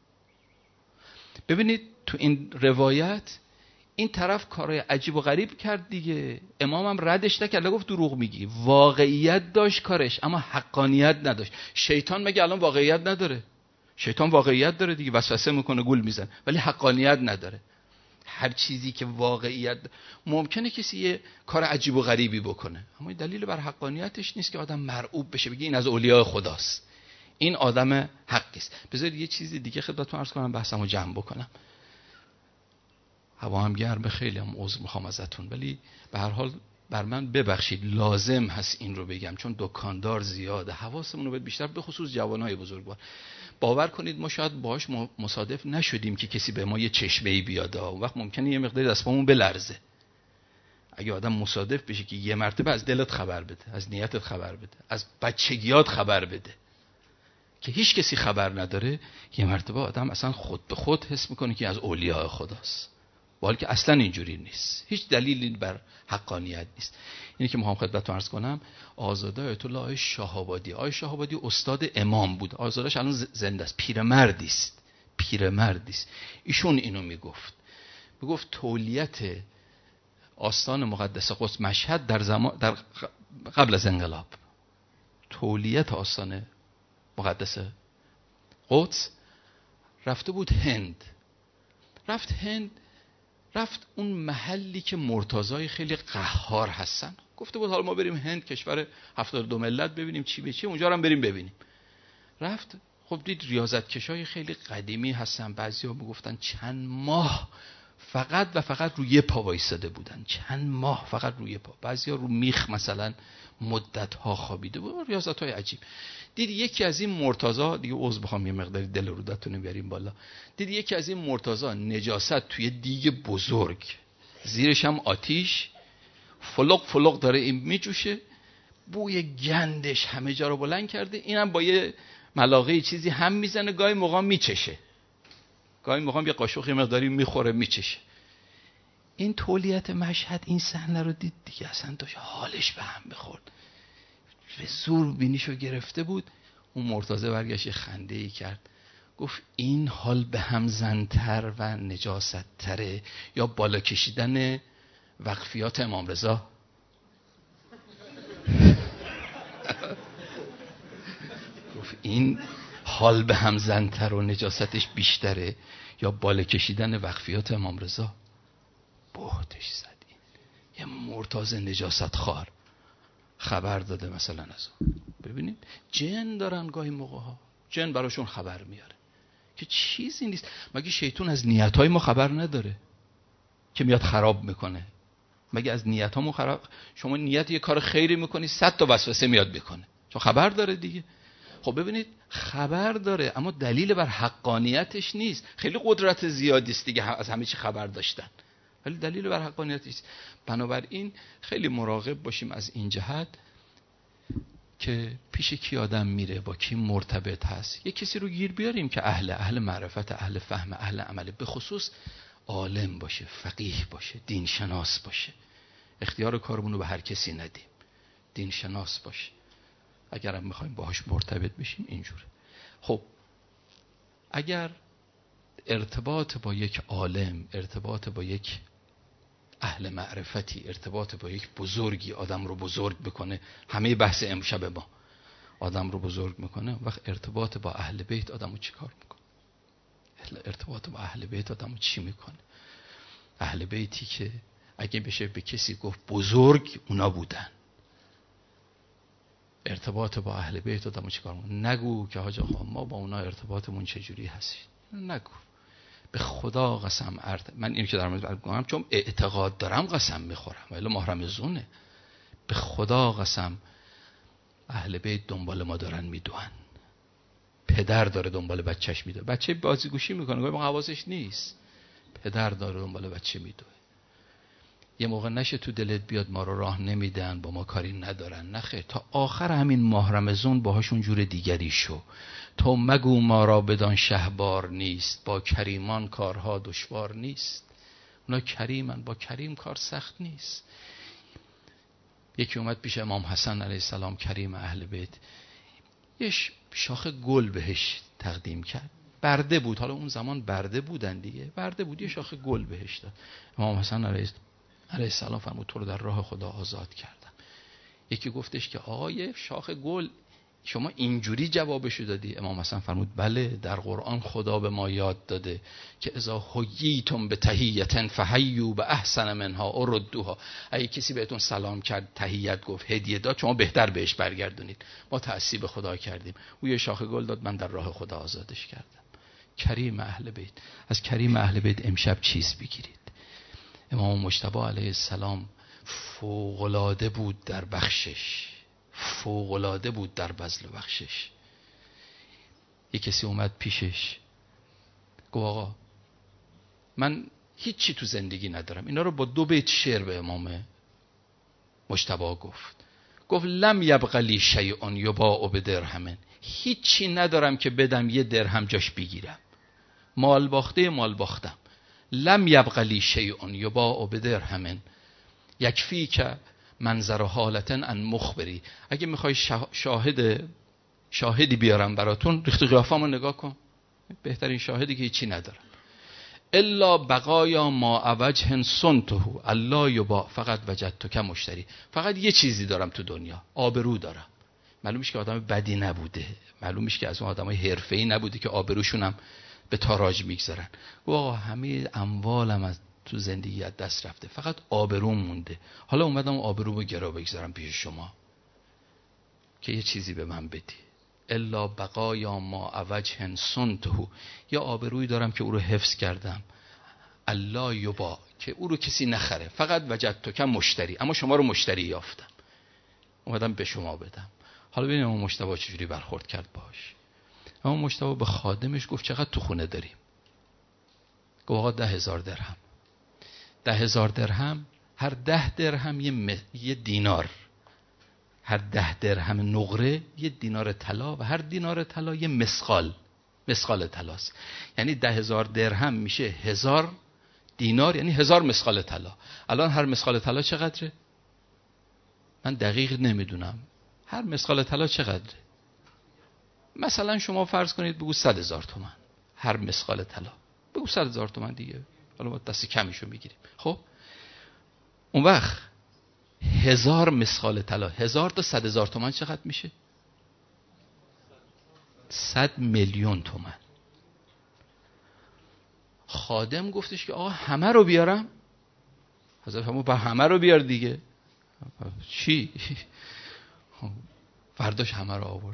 ببینید تو این روایت این طرف کارهای عجیب و غریب کرد دیگه. امام هم ردش نکرد، گفت دروغ میگی. واقعیت داشت کارش، اما حقانیت نداشت. شیطان مگه الان واقعیت نداره؟ شیطان واقعیت داره دیگه، وسوسه میکنه، گول میزنه، ولی حقانیت نداره. هر چیزی که واقعیت، ممکنه کسی یه کار عجیب و غریبی بکنه، اما این دلیل بر حقانیتش نیست که آدم مرعوب بشه بگه این از اولیاء خداست، این آدم حقی است. بذارید یه چیزی دیگه خدمتتون عرض کنم، بحثمو جمع بکنم. هوا هم گرمه، خیلی هم عذر میخوام ازتون، ولی به هر حال بر من ببخشید، لازم هست این رو بگم، چون دکاندار زیاده، حواسمون رو باید بیشتر، به خصوص جوانای بزرگوار. باور کنید ما شاید باهاش مصادف نشدیم که کسی به ما یه چشمه‌ای بیاد، اون وقت ممکنه یه مقداری دستمون بلرزه. اگه آدم مصادف بشه که یه مرتبه از دلت خبر بده، از نیتت خبر بده، از بچگیات خبر بده، که هیچ کسی خبر نداره، یه مرتبه آدم اصلا خود به خود حس میکنه که از اولیاء خداست، ولی که اصلا اینجوری نیست. هیچ دلیلی بر حقانیت نیست. اینی که میخوام خدمتتون عرض کنم، آزاده آیت الله آقای شهابادی. آقای شهابادی استاد امام بود، آزادش الان زنده است، پیرمردی است. ایشون اینو میگفت تولیت آستان مقدس قدس مشهد در قبل از انقلاب، تولیت آستان مقدس قدس رفته بود هند. رفت اون محلی که مرتضای خیلی قهار هستن. گفته بود حالا ما بریم هند، کشور 72 ملت، ببینیم چی به چی، اونجا رو هم بریم ببینیم. رفت، خب دید ریاضتکشای خیلی قدیمی هستن. بعضیا میگفتن چند ماه فقط روی پا وایساده بودن، چند ماه فقط روی پا. بعضیا رو میخ مثلا مدت ها خوابیده بود، ریاضت‌های عجیب. دید یکی از این مرتضا، دیگه عذر بخوام یه مقداری دل رودتون بیاریم بالا، دید یکی از این مرتضا نجاست توی دیگ بزرگ، زیرش هم آتیش، فلق داره این میجوشه، بوی گندش همه جا رو بلند کرده. اینم با یه ملاقه چیزی هم میزنه، گاهی موقع میچشه، گاهی موقع یه قاشق مقداری میخوره میچشه. این تولیت مشهد این صحنه رو دید دیگه اصلا داشت حالش به هم بخورد، به زور بینیشو گرفته بود. اون مرتضی برگشت خنده ای کرد، گفت این حال به هم زنتر و نجاست تره یا بالا کشیدن وقفیات امام رضا؟ گفت این حال به هم زنتر و نجاستش بیشتره یا بالا کشیدن وقفیات امام رضا؟ بهتش زدین. یه مرتضی نجاست خوار خبر داده مثلا از اون. ببینید جن دارن گاهی موقع ها، جن براشون خبر میاره که چیزی نیست. مگه شیطان از نیتهای ما خبر نداره که میاد خراب میکنه؟ مگه از نیتامون خراب؟ شما نیت یه کار خیری میکنی 100 تا وسوسه میاد میکنه، چون خبر داره دیگه. خب ببینید خبر داره اما دلیل بر حقانیتش نیست. خیلی قدرت زیادی است دیگه از همه چی خبر داشتن، ولی دلیل بر حقانیتش نیست. بنابراین خیلی مراقب باشیم از این جهت که پیش کی آدم میره، با کی مرتبط هست. یه کسی رو گیر بیاریم که اهل معرفت، اهل فهم، اهل عمل، به خصوص عالم باشه، فقیه باشه، دین شناس باشه. اختیار کارمون رو به هر کسی ندیم، دین شناس باشه اگر هم میخوایم باهاش مرتبط بشیم. اینجوره. خب اگر ارتباط با یک عالم، ارتباط با یک اهل معرفتی، ارتباط با یک بزرگی آدم رو بزرگ بکنه، همه بحث امشب ما آدم رو بزرگ میکنه، وقت ارتباط با اهل بیت آدم رو چی کار میکنه؟ ارتباط با اهل بیت آدم رو چی میکنه؟ اهل بیتی که اگه بشه به کسی گفت بزرگ، اونا بودن. ارتباط با اهل بیت آدم رو چی کار میکنه؟ نگو که حاج آقا ما با اونا ارتباطمون چجوری هست، نگو. به خدا قسم، من این که دارم میگم چون اعتقاد دارم قسم میخورم، ولی محرم زونه. به خدا قسم اهل بیت دنبال ما دارن میدوئن. پدر داره دنبال بچهش میدوه، بچه بازیگوشی میکنه گاهی حواسش نیست، پدر داره دنبال بچه میدوه. یه موقع نشه تو دلت بیاد ما رو راه نمیدن، با ما کاری ندارن. نخیر، تا آخر همین ماه رمضان باهاشون جور دیگری شو. تو مگو ما را بدان شهبار نیست، با کریمان کارها دشوار نیست. اونا کریمن، با کریم کار سخت نیست. یکی اومد پیش امام حسن علیه السلام، کریم اهل بیت، یه شاخ گل بهش تقدیم کرد. برده بود، حالا اون زمان برده بودن دیگه، برده بود، یه شاخ گل بهش داد. امام حسن علیه السلام فرمود تو رو در راه خدا آزاد کردم. یکی گفتش که آقای شاخ گل شما اینجوری جوابشو دادی؟ امام حسن فرمود بله، در قرآن خدا به ما یاد داده که اذا حییتم بتحیة فحیوا باحسن منها او ردوها. اگه کسی بهتون سلام کرد، تحیت گفت، هدیه داد، شما بهتر بهش برگردونید. ما تعصی به خدا کردیم، او یه شاخ گل داد، من در راه خدا آزادش کردم. کریم اهل بیت. از کریم اهل بیت امشب چیز بگیرید. امام مجتبی علیه السلام فوق‌العاده بود در بخشش، فوق‌العاده بود در بذل و بخشش. یک کسی اومد پیشش گفت آقا من هیچی تو زندگی ندارم. اینا رو با 2 بیت شعر به امام مجتبی گفت لم یبق لی شیء یباع بدرهم. هیچی ندارم که بدم یه درهم جاش بگیرم. مال باختم. لم یبق لی شیء یباع بدرهم یکفی که منظر حالتن ان مخبری. اگه میخوای شاهدی بیارم براتون، ریخت قیافه‌مو نگاه کن، بهترین شاهدی که هیچی ندارم. الا بقایا ما وجه صنته الله یباع فقط وجدتک مشتری. فقط یه چیزی دارم تو دنیا، آبرو دارم. معلوم میشه که آدم بدی نبوده، معلوم میشه که از اون آدمای حرفه‌ای نبوده که آبروشون هم به تاراج میگذارن. آقا همه اموالم از تو زندگی از دست رفته، فقط آبروم مونده، حالا اومدم آبرومو گرا بگذارم پیش شما که یه چیزی به من بدی. الا بقایا ما اوجه سنته، یا آبرویی دارم که او رو حفظ کردم، الله یبا، که او رو کسی نخره، فقط وجدت کم مشتری، اما شما رو مشتری یافتم، اومدم به شما بدم. حالا ببینیم اون مجتبی چجوری برخورد کرد باش. اما مجتبی به خادمش گفت چقدر تو خونه داریم؟ گفت آقا 10,000 درهم. 10,000 درهم، هر 10 درهم یه دینار، هر 10 درهم نقره یه دینار طلا، و هر دینار طلا یه مسقال طلاست. یعنی 10,000 درهم میشه 1000 دینار، یعنی 1000 مسقال طلا. الان هر مسقال طلا چقدره؟ من دقیق نمیدونم هر مسقال طلا چقدره. مثلا شما فرض کنید بگو 100,000 تومان هر مسقال طلا، بگو 100,000 تومان دیگه، حالا ما دست کمیشو میگیریم. خب اون وقت 1000 مسقال طلا، 1000 تا 100,000 تومان چقدر میشه؟ 100 میلیون تومان. خادم گفتش که آقا همه رو بیارم؟ حضرت فرمود با همه رو بیار دیگه. چی؟ فرداش همه رو آورد.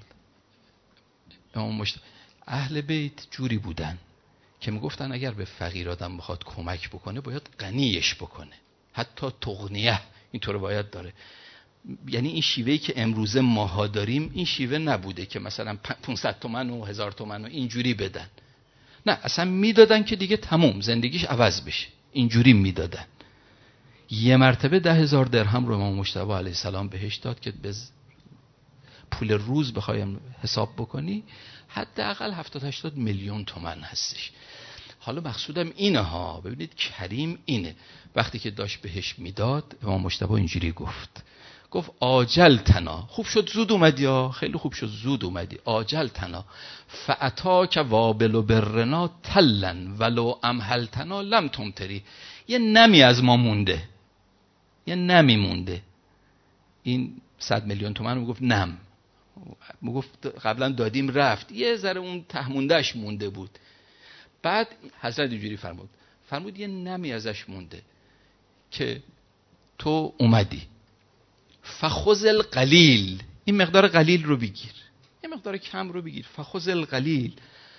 اهل بیت جوری بودن که میگفتن اگر به فقیر آدم بخواد کمک بکنه باید غنیش بکنه، حتی تغنیه اینطور باید داره. یعنی این شیوهی که امروزه ماها داریم این شیوه نبوده که مثلا 500 تومن و 1000 تومن و اینجوری بدن، نه اصلا میدادن که دیگه تموم زندگیش عوض بشه، اینجوری میدادن. یه مرتبه 10,000 درهم رو امام مجتبی علیه السلام بهش داد که به پول روز بخوایم حساب بکنی حداقل 70-80 میلیون تومان هستش. حالا مقصودم اینه ها، ببینید کریم اینه. وقتی که داشت بهش میداد امام مجتبی اینجوری گفت آجل تنا، خوب شد زود اومدی ها، خیلی خوب شد زود اومدی، آجل تنا فعطاک وابل و برنا تلن ولو امهلتنا لم تمتری. یه نمی از ما مونده، یه نمی مونده. این 100 میلیون تومان میگفت نم، میگفت قبلا دادیم رفت، یه ذره اون تهموندهش مونده بود. بعد حضرت اینجوری فرمود یه نمی ازش مونده که تو اومدی، فخذ القلیل، این مقدار قلیل رو بگیر، این مقدار کم رو بگیر، فخذ القلیل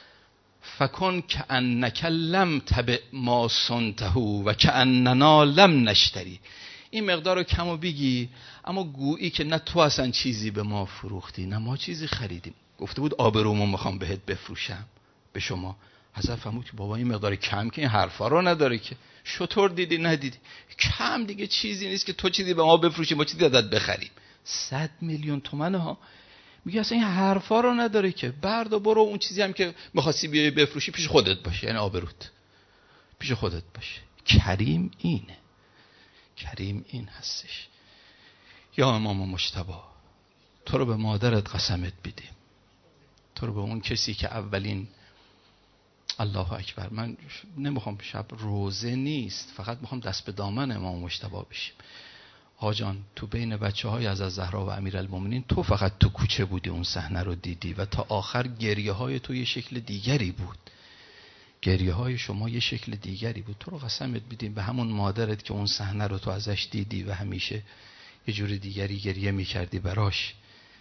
فکن کأنک لم تبع ما صنته و کأننا لم نشتری. این مقدار رو کم رو بگیر اما گویی که نه تو اصلا چیزی به ما فروختی نه ما چیزی خریدیم. گفته بود آبرومو میخوام بهت بفروشم به شما. حضرت فرمود که بابا این مقدار کم که این حرفا رو نداره که، شطور دیدی ندیدی، کم دیگه چیزی نیست که تو چیزی به ما بفروشی ما چیزی ازت بخریم. 100 میلیون تومان ها، میگه اصلا این حرفا رو نداره که، بردا برو اون چیزی هم که می‌خواستی بیای بفروشی پیش خودت باشه، یعنی آبروت پیش خودت باشه. کریم اینه، کریم این هستش. یا امام مجتبی تو رو به مادرت قسمت بدیم، تو رو به اون کسی که اولین، الله اکبر، من نمیخوام شب روزه نیست، فقط میخوام دست به دامن امام مجتبی بشیم. آقا جان تو بین بچه‌های از زهرا و امیرالمومنین تو فقط تو کوچه بودی اون صحنه رو دیدی و تا آخر گریه‌های تو یه شکل دیگری بود، گریه‌های شما یه شکل دیگری بود. تو رو قسمت بدیم به همون مادرت که اون صحنه رو تو ازش دیدی و همیشه یه جور دیگری گریه می‌کردی براش.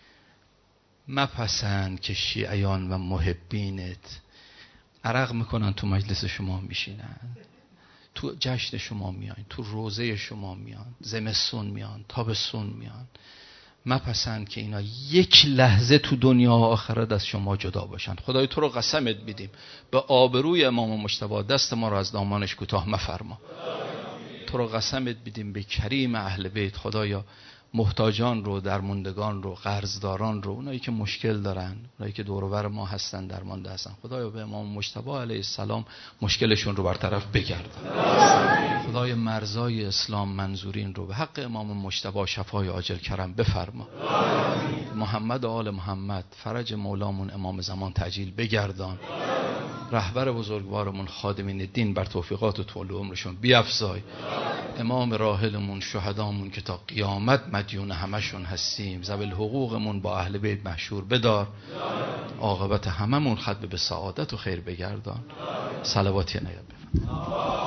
مپسند که شیعیان و محبینت عرق میکنن تو مجلس شما میشینن، تو جشن شما میان، تو روزه شما میان، زمستون میان، تابستون میان. مپسند که اینا یک لحظه تو دنیا و آخرت از شما جدا باشن. خدای تو رو قسمت بدیم به آبروی امام مجتبی دست ما رو از دامانش کوتاه مفرما. تو رو قسمت بدیم به کریم اهل بیت خدایا محتاجان رو، درموندگان رو، قرضداران رو، اونایی که مشکل دارن، اونایی که دور و بر ما هستن درمانده هستن، خدایا به امام مجتبی علیه السلام مشکلشون رو برطرف بگردان. خدای مرزای اسلام منظورین رو به حق امام مجتبی شفای عاجل کرم بفرما. محمد و آل محمد فرج مولامون امام زمان تعجیل بگردان. رهبر بزرگوارمون خادمین دین بر توفیقات و طول عمرشون بیفزای. امام راحلمون، شهدامون که تا قیامت مدیون همشون هستیم، ذوی حقوقمون با اهل بیت محشور بدار، عاقبت هممون ختم به سعادت و خیر بگردان. صلواتی نیاد.